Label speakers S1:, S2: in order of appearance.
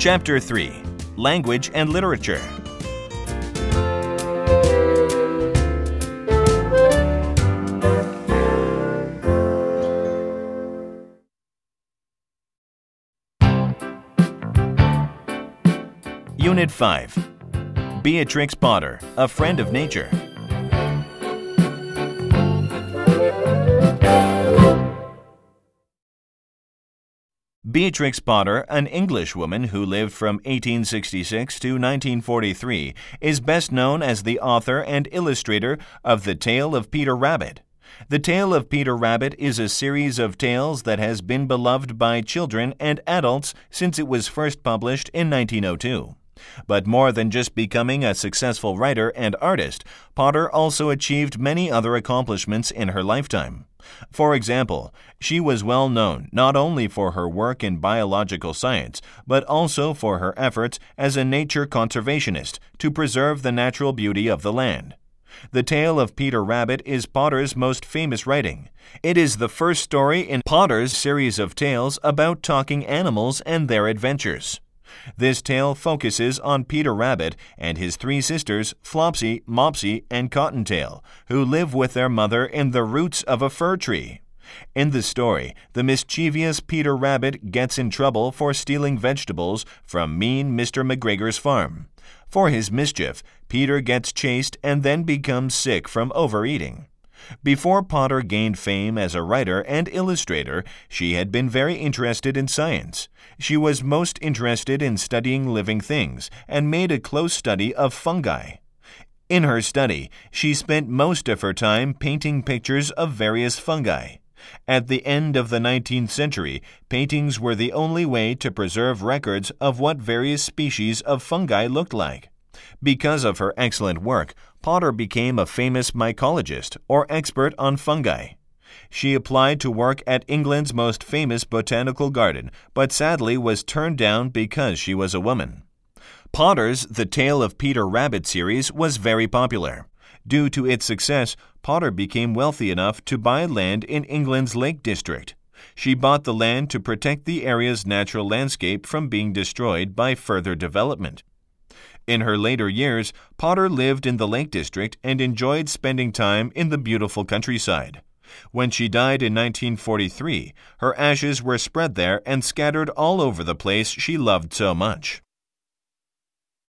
S1: Chapter 3. Language and Literature. Unit 5. Beatrix Potter, a Friend of Nature. Beatrix Potter, an Englishwoman who lived from 1866 to 1943, is best known as the author and illustrator of The Tale of Peter Rabbit. The Tale of Peter Rabbit is a series of tales that has been beloved by children and adults since it was first published in 1902. But more than just becoming a successful writer and artist, Potter also achieved many other accomplishments in her lifetime. For example, she was well known not only for her work in biological science, but also for her efforts as a nature conservationist to preserve the natural beauty of the land. The Tale of Peter Rabbit is Potter's most famous writing. It is the first story in Potter's series of tales about talking animals and their adventures. This tale focuses on Peter Rabbit and his three sisters, Flopsy, Mopsy, and Cottontail, who live with their mother in the roots of a fir tree. In the story, the mischievous Peter Rabbit gets in trouble for stealing vegetables from mean Mr. McGregor's farm. For his mischief, Peter gets chased and then becomes sick from overeating. Before Potter gained fame as a writer and illustrator, she had been very interested in science. She was most interested in studying living things and made a close study of fungi. In her study, she spent most of her time painting pictures of various fungi. At the end of the 19th century, paintings were the only way to preserve records of what various species of fungi looked like. Because of her excellent work, Potter became a famous mycologist or expert on fungi. She applied to work at England's most famous botanical garden, but sadly was turned down because she was a woman. Potter's The Tale of Peter Rabbit series was very popular. Due to its success, Potter became wealthy enough to buy land in England's Lake District. She bought the land to protect the area's natural landscape from being destroyed by further development. In her later years, Potter lived in the Lake District and enjoyed spending time in the beautiful countryside. When she died in 1943, her ashes were spread there and scattered all over the place she loved so much.